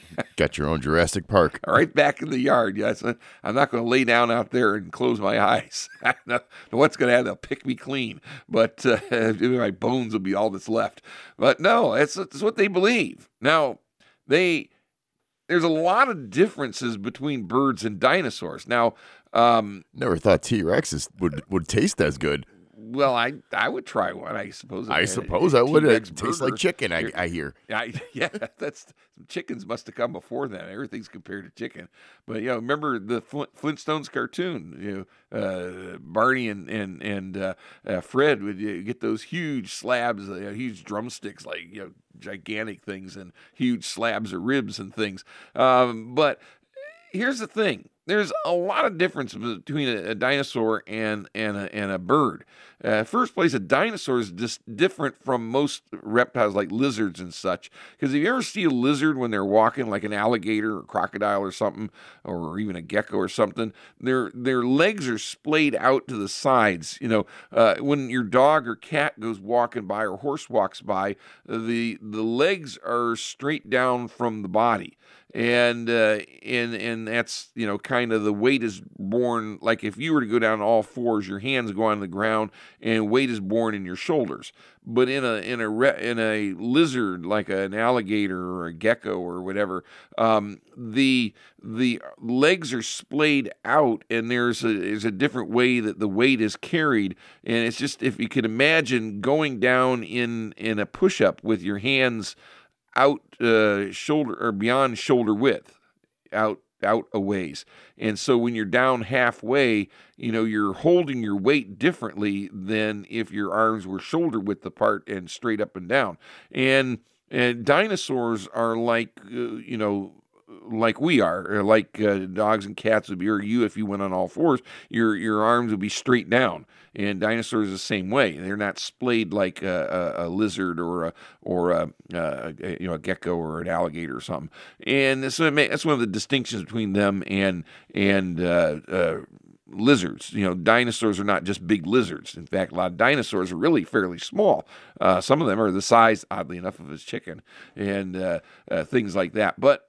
D: Got your own Jurassic Park.
B: Right back in the yard. Yes, I'm not going to lay down out there and close my eyes. What's going to happen? They'll pick me clean, but uh, my bones will be all that's left. But no, that's, that's what they believe. Now, they there's a lot of differences between birds and dinosaurs. Now, um,
D: never thought T-Rexes would would taste as good.
B: Well, I I would try one. I suppose.
D: I
B: a,
D: suppose
B: a
D: I would.
B: T-Rex
D: It tastes
B: burger.
D: like chicken. I, I hear.
B: I, yeah, that's some chickens must have come before then. Everything's compared to chicken. But you know, remember the Flint, Flintstones cartoon? You know, uh, Barney and and and uh, uh, Fred would uh, get those huge slabs, uh, huge drumsticks, like you know, gigantic things, and huge slabs of ribs and things. Um, but here's the thing. There's a lot of difference between a, a dinosaur and and a, and a bird. Uh, first place, a dinosaur is just different from most reptiles like lizards and such. Because if you ever see a lizard when they're walking, like an alligator or crocodile or something, or even a gecko or something, their their legs are splayed out to the sides. You know, uh, when your dog or cat goes walking by or horse walks by, the the legs are straight down from the body. And uh, and and that's, you know, kind of the weight is born, like if you were to go down all fours, your hands go on the ground and weight is born in your shoulders. But in a in a re, in a lizard like an alligator or a gecko or whatever, um, the the legs are splayed out, and there's a there's a different way that the weight is carried. And it's just, if you could imagine going down in in a push up with your hands out uh, shoulder or beyond shoulder width, out out a ways. And so when you're down halfway, you know, you're holding your weight differently than if your arms were shoulder width apart and straight up and down. And and dinosaurs are like, uh, you know, like we are, or like uh, dogs and cats would be, or you, if you went on all fours, your your arms would be straight down. And dinosaurs are the same way; they're not splayed like a, a, a lizard or a or a, a, a you know a gecko or an alligator or something. And so it may, that's one of the distinctions between them and and uh, uh, lizards. You know, dinosaurs are not just big lizards. In fact, a lot of dinosaurs are really fairly small. Uh, some of them are the size, oddly enough, of a chicken, and uh, uh, things like that. But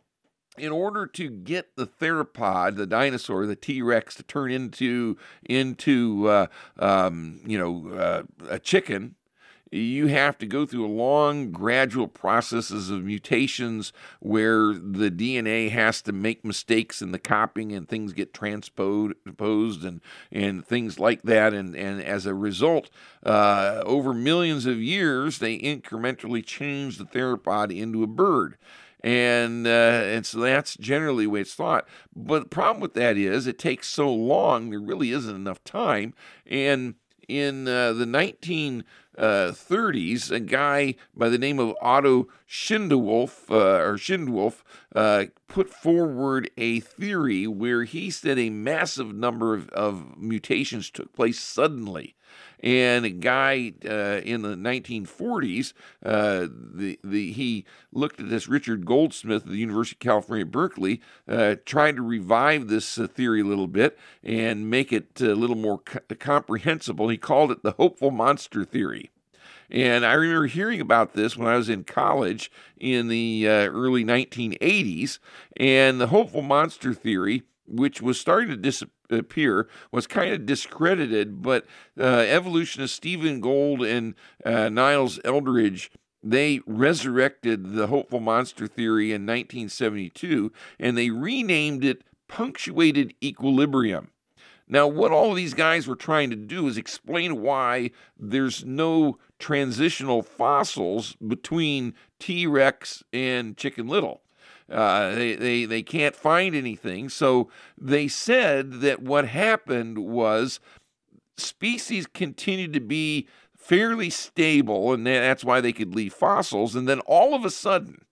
B: in order to get the theropod, the dinosaur, the T-Rex, to turn into into uh, um, you know uh, a chicken, you have to go through a long, gradual processes of mutations where the D N A has to make mistakes in the copying and things get transposed and and things like that. And, and as a result, uh, over millions of years, they incrementally change the theropod into a bird. And, uh, and so that's generally the way it's thought. But the problem with that is it takes so long, there really isn't enough time. And in uh, the nineteen thirties, a guy by the name of Otto Schindewolf, uh, or Schindewolf, uh, put forward a theory where he said a massive number of, of mutations took place suddenly. And a guy uh, in the nineteen forties, uh, the the he looked at this, Richard Goldsmith of the University of California, Berkeley, uh, tried to revive this uh, theory a little bit and make it a little more co- comprehensible. He called it the hopeful monster theory. And I remember hearing about this when I was in college in the uh, early nineteen eighties. And the hopeful monster theory, which was starting to disappear, was kind of discredited, but uh, evolutionists Stephen Gould and uh, Niles Eldredge, they resurrected the hopeful monster theory in nineteen seventy-two, and they renamed it punctuated equilibrium. Now, what all these guys were trying to do is explain why there's no transitional fossils between T-Rex and Chicken Little. Uh, they, they, they can't find anything. So they said that what happened was species continued to be fairly stable, and that's why they could leave fossils. And then all of a sudden,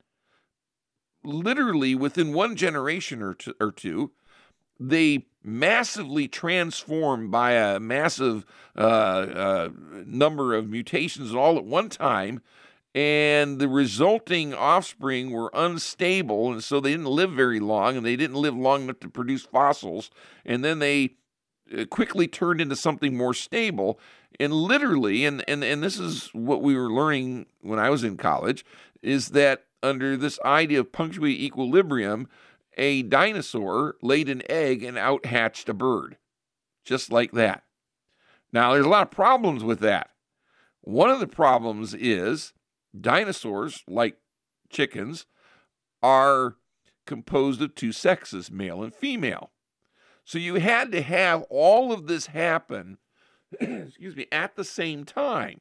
B: literally within one generation or two, or two they massively transformed by a massive uh, uh, number of mutations all at one time. And the resulting offspring were unstable, and so they didn't live very long, and they didn't live long enough to produce fossils. And then they quickly turned into something more stable. And literally, and, and, and this is what we were learning when I was in college, is that under this idea of punctuated equilibrium, a dinosaur laid an egg and out-hatched a bird. Just like that. Now, there's a lot of problems with that. One of the problems is dinosaurs, like chickens, are composed of two sexes, male and female. So you had to have all of this happen, excuse me, at the same time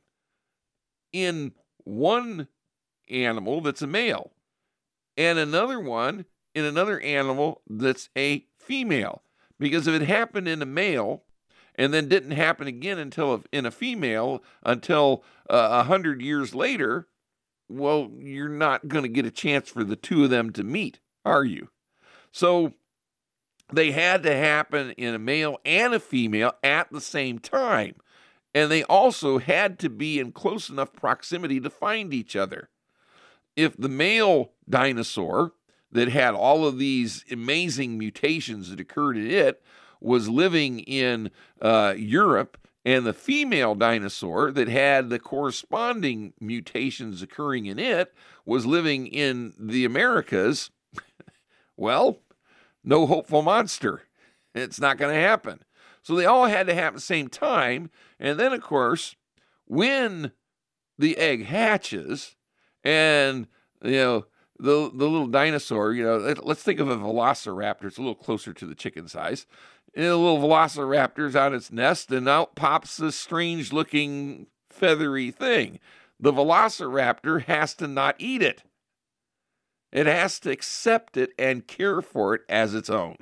B: in one animal that's a male and another one in another animal that's a female. Because if it happened in a male and then didn't happen again until in a female until a uh, hundred years later, well, you're not going to get a chance for the two of them to meet, are you? So they had to happen in a male and a female at the same time. And they also had to be in close enough proximity to find each other. If the male dinosaur that had all of these amazing mutations that occurred in it was living in uh, Europe, and the female dinosaur that had the corresponding mutations occurring in it was living in the Americas, well, no hopeful monster. It's not going to happen. So they all had to happen at the same time. And then, of course, when the egg hatches and, you know, the, the little dinosaur, you know, let's think of a velociraptor. It's a little closer to the chicken size. And the little velociraptor's on its nest, and out pops this strange-looking feathery thing. The velociraptor has to not eat it. It has to accept it and care for it as its own.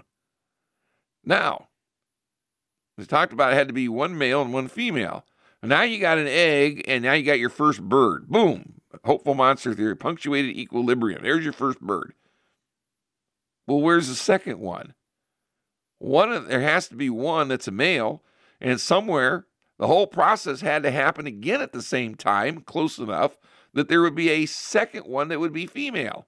B: Now, we talked about it had to be one male and one female. Now you got an egg, and now you got your first bird. Boom. Hopeful monster theory, punctuated equilibrium. There's your first bird. Well, where's the second one? One of, there has to be one that's a male, and somewhere the whole process had to happen again at the same time, close enough that there would be a second one that would be female.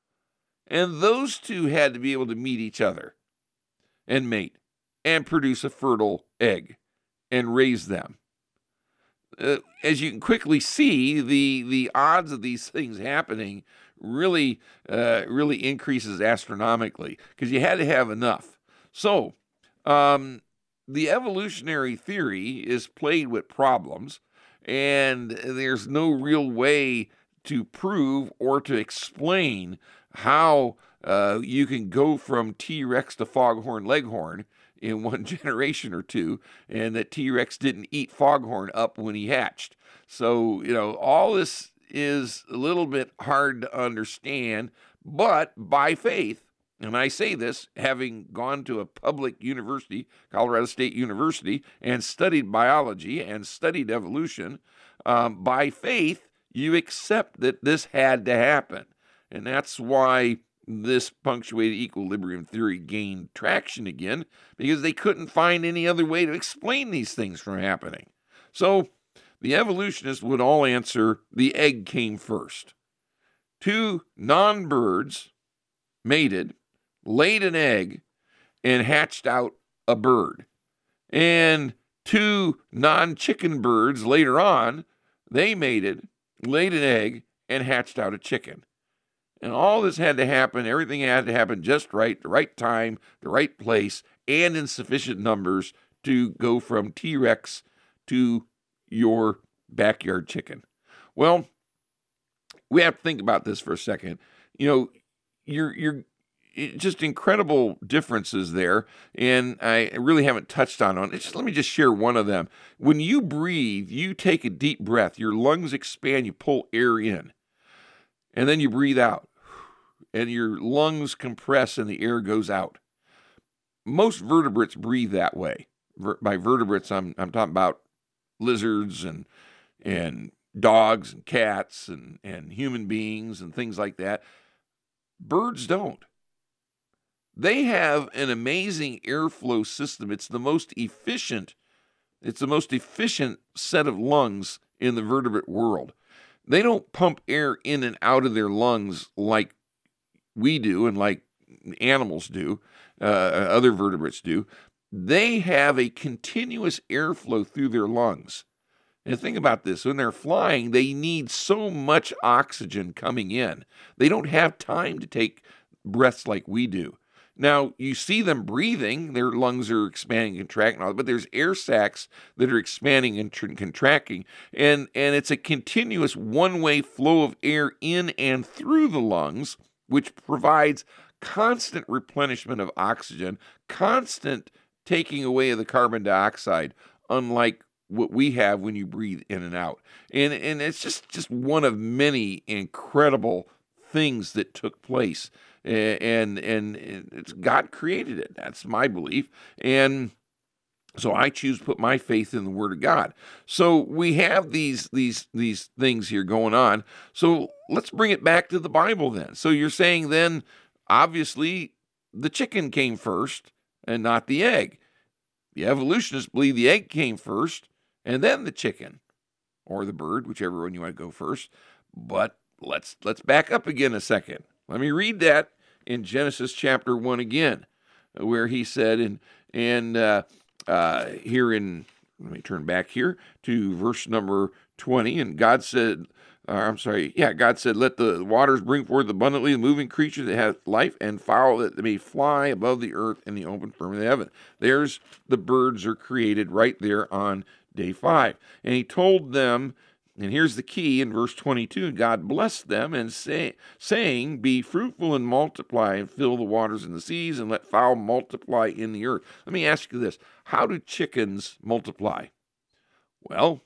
B: And those two had to be able to meet each other and mate and produce a fertile egg and raise them. Uh, as you can quickly see, the, the odds of these things happening really, uh, really increases astronomically because you had to have enough. So, um, the evolutionary theory is played with problems, and there's no real way to prove or to explain how uh, you can go from T-Rex to foghorn leghorn in one generation or two, and that T-Rex didn't eat foghorn up when he hatched. So, you know, all this is a little bit hard to understand, but by faith, and I say this having gone to a public university, Colorado State University, and studied biology and studied evolution, um, by faith, you accept that this had to happen. And that's why this punctuated equilibrium theory gained traction again, because they couldn't find any other way to explain these things from happening. So the evolutionists would all answer the egg came first. Two non-birds mated, laid an egg, and hatched out a bird. And two non-chicken birds later on, they mated, laid an egg, and hatched out a chicken. And all this had to happen, everything had to happen just right, the right time, the right place, and in sufficient numbers to go from T-Rex to your backyard chicken. Well, we have to think about this for a second. You know, you're you're just incredible differences there, and I really haven't touched on it. Just, let me just share one of them. When you breathe, you take a deep breath. Your lungs expand. You pull air in, and then you breathe out, and your lungs compress, and the air goes out. Most vertebrates breathe that way. By vertebrates, I'm I'm talking about lizards and and dogs and cats and, and human beings and things like that. Birds don't. They have an amazing airflow system. It's the most efficient, it's the most efficient set of lungs in the vertebrate world. They don't pump air in and out of their lungs like we do and like animals do, uh, other vertebrates do. They have a continuous airflow through their lungs. And think about this. When they're flying, they need so much oxygen coming in. They don't have time to take breaths like we do. Now, you see them breathing. Their lungs are expanding and contracting, but there's air sacs that are expanding and tr- contracting. And, and it's a continuous one-way flow of air in and through the lungs, which provides constant replenishment of oxygen, constant taking away of the carbon dioxide, unlike what we have when you breathe in and out. And and it's just, just one of many incredible things that took place. And, and and it's God created it. That's my belief. And so I choose to put my faith in the Word of God. So we have these these these things here going on. So let's bring it back to the Bible then. So you're saying then, obviously, the chicken came first and not the egg. The evolutionists believe the egg came first and then the chicken, or the bird, whichever one you want to go first. But let's let's back up again a second. Let me read that in Genesis chapter one again, where he said, and and uh, uh, here in, let me turn back here to verse number twenty, and God said, uh, I'm sorry, yeah, God said, let the waters bring forth abundantly the moving creature that hath life, and fowl that may fly above the earth in the open firmament of heaven. There's the birds are created right there on day five. And he told them, and here's the key in verse twenty-two, God blessed them and say, saying, be fruitful and multiply and fill the waters and the seas and let fowl multiply in the earth. Let me ask you this. How do chickens multiply? Well,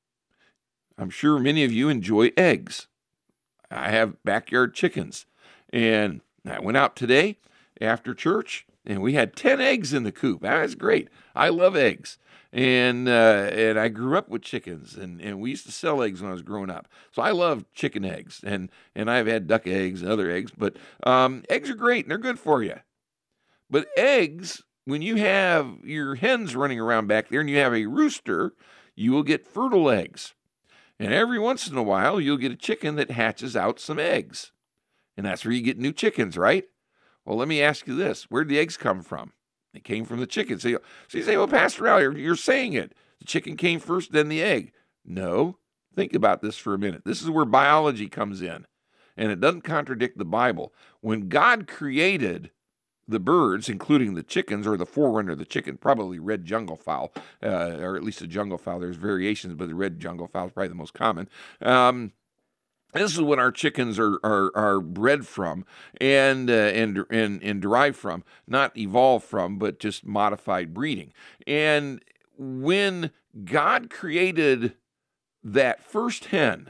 B: I'm sure many of you enjoy eggs. I have backyard chickens. And I went out today after church and we had ten eggs in the coop. That's great. I love eggs. And uh, and I grew up with chickens, and, and we used to sell eggs when I was growing up. So I love chicken eggs, and, and I've had duck eggs and other eggs. But um, eggs are great, and they're good for you. But eggs, when you have your hens running around back there and you have a rooster, you will get fertile eggs. And every once in a while, you'll get a chicken that hatches out some eggs. And that's where you get new chickens, right? Well, let me ask you this. Where'd the eggs come from? They came from the chicken. So you, so you say, well, Pastor Al, you're, you're saying it. The chicken came first, then the egg. No. Think about this for a minute. This is where biology comes in. And it doesn't contradict the Bible. When God created the birds, including the chickens, or the forerunner of the chicken, probably red jungle fowl, uh, or at least a jungle fowl. There's variations, but the red jungle fowl is probably the most common. Um, This is what our chickens are are, are bred from and, uh, and and and derived from, not evolved from, but just modified breeding. And when God created that first hen,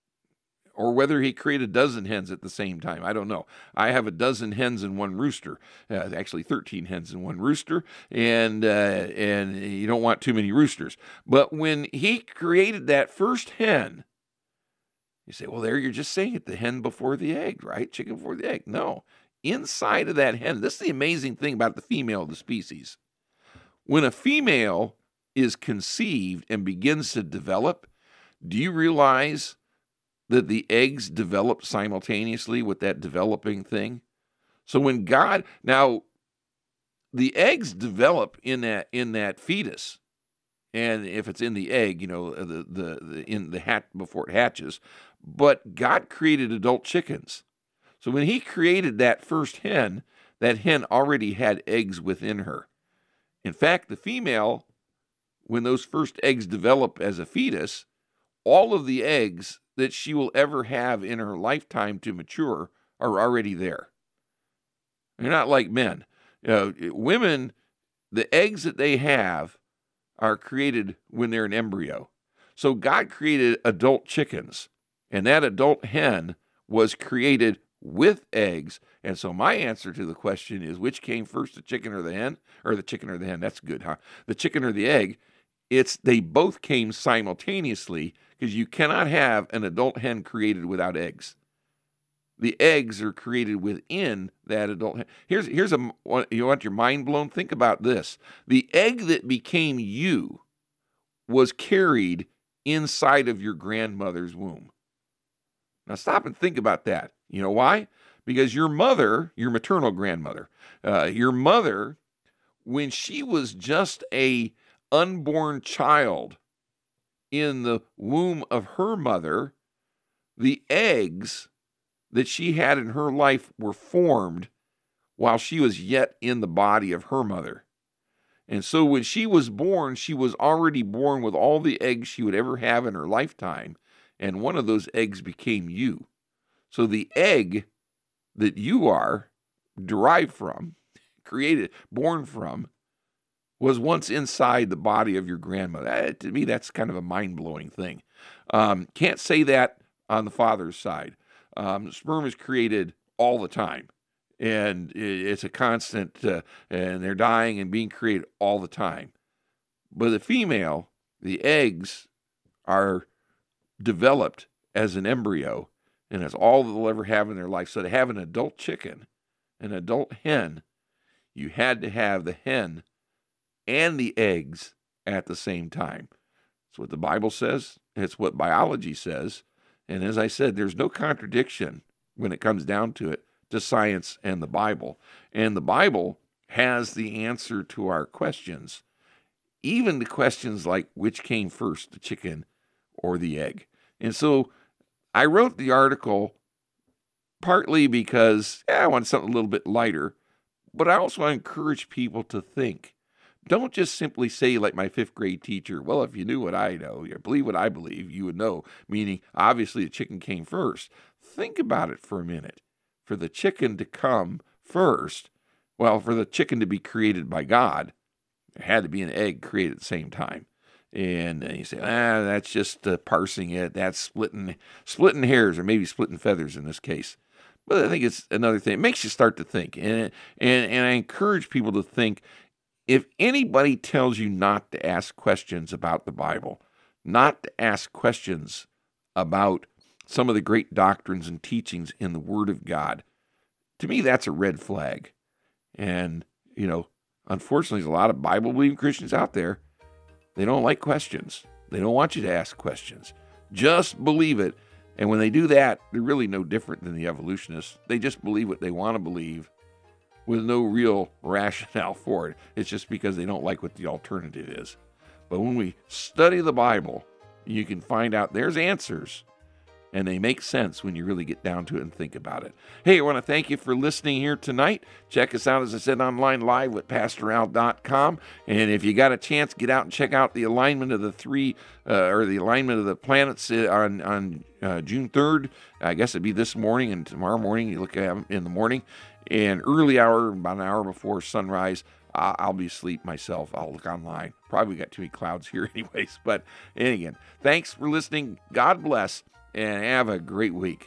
B: or whether he created a dozen hens at the same time, I don't know. I have a dozen hens and one rooster, uh, actually thirteen hens and one rooster, and uh, and you don't want too many roosters. But when he created that first hen, you say, well, there you're just saying it, the hen before the egg, right? Chicken before the egg. No. Inside of that hen, this is the amazing thing about the female of the species. When a female is conceived and begins to develop, do you realize that the eggs develop simultaneously with that developing thing? So when God, now, the eggs develop in that in that fetus. And if it's in the egg, you know, the, the, the in the hat before it hatches. But God created adult chickens. So when he created that first hen, that hen already had eggs within her. In fact, the female, when those first eggs develop as a fetus, all of the eggs that she will ever have in her lifetime to mature are already there. They're not like men. Uh, women, the eggs that they have are created when they're an embryo. So God created adult chickens, and that adult hen was created with eggs. And so my answer to the question is, which came first, the chicken or the hen? Or the chicken or the hen? That's good, huh? The chicken or the egg? It's they both came simultaneously, because you cannot have an adult hen created without eggs. The eggs are created within that adult hen. Here's here's a you want your mind blown? Think about this. The egg that became you was carried inside of your grandmother's womb. Now stop and think about that. You know why? Because your mother, your maternal grandmother, uh, your mother, when she was just a unborn child, in the womb of her mother, the eggs that she had in her life were formed while she was yet in the body of her mother. And so when she was born, she was already born with all the eggs she would ever have in her lifetime, and one of those eggs became you. So the egg that you are derived from, created, born from, was once inside the body of your grandmother. Uh, to me, that's kind of a mind-blowing thing. Um, can't say that on the father's side. Um, sperm is created all the time, and it's a constant, uh, and they're dying and being created all the time. But the female, the eggs are developed as an embryo, and that's all they'll ever have in their life. So to have an adult chicken, an adult hen, you had to have the hen and the eggs at the same time. It's what the Bible says. It's what biology says. And as I said, there's no contradiction when it comes down to it to science and the Bible. And the Bible has the answer to our questions, even the questions like which came first, the chicken or the egg. And so I wrote the article partly because yeah, I wanted something a little bit lighter, but I also encourage people to think. Don't just simply say, like my fifth grade teacher, well, if you knew what I know, you believe what I believe, you would know, meaning obviously the chicken came first. Think about it for a minute. For the chicken to come first, well, for the chicken to be created by God, there had to be an egg created at the same time. And you say, ah, that's just uh, parsing it. That's splitting splitting hairs, or maybe splitting feathers in this case. But I think it's another thing. It makes you start to think. And, and, and I encourage people to think, if anybody tells you not to ask questions about the Bible, not to ask questions about some of the great doctrines and teachings in the Word of God, to me, that's a red flag. And, you know, unfortunately, there's a lot of Bible-believing Christians out there. They don't like questions. They don't want you to ask questions. Just believe it. And when they do that, they're really no different than the evolutionists. They just believe what they want to believe with no real rationale for it. It's just because they don't like what the alternative is. But when we study the Bible, you can find out there's answers, and they make sense when you really get down to it and think about it. Hey, I want to thank you for listening here tonight. Check us out, as I said, online live with pastor al dot com. And if you got a chance, get out and check out the alignment of the three, uh, or the alignment of the planets on, on uh, June third. I guess it'd be this morning and tomorrow morning. You look at them in the morning. And early hour, about an hour before sunrise, uh, I'll be asleep myself. I'll look online. Probably got too many clouds here anyways. But and again, thanks for listening. God bless, and have a great week.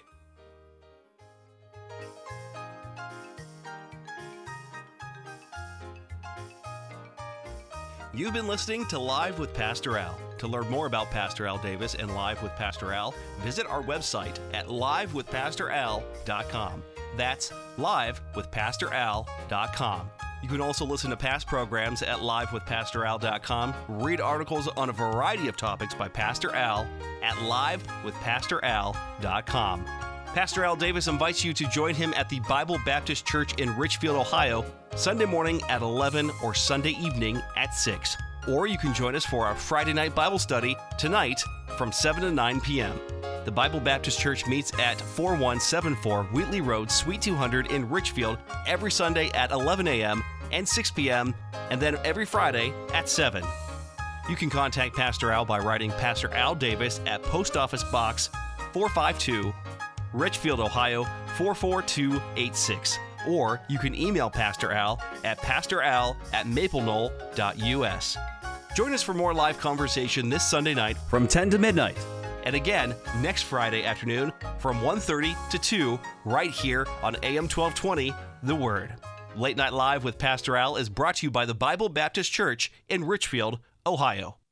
A: You've been listening to Live with Pastor Al. To learn more about Pastor Al Davis and Live with Pastor Al, visit our website at live with pastor al dot com. That's live with pastor al dot com. You can also listen to past programs at live with pastor al dot com, read articles on a variety of topics by Pastor Al at live with pastor al dot com. Pastor Al Davis invites you to join him at the Bible Baptist Church in Richfield, Ohio, Sunday morning at eleven or Sunday evening at six. Or you can join us for our Friday night Bible study tonight from seven to nine p.m. The Bible Baptist Church meets at forty-one seventy-four Wheatley Road, Suite two hundred in Richfield every Sunday at eleven a.m. and six p.m., and then every Friday at seven. You can contact Pastor Al by writing Pastor Al Davis at Post Office Box four five two, Richfield, Ohio four four two eight six. Or you can email Pastor Al at pastoral at maple knoll dot u s. Join us for more live conversation this Sunday night from ten to midnight. And again, next Friday afternoon from one thirty to two, right here on A M twelve twenty, The Word. Late Night Live with Pastor Al is brought to you by the Bible Baptist Church in Richfield, Ohio.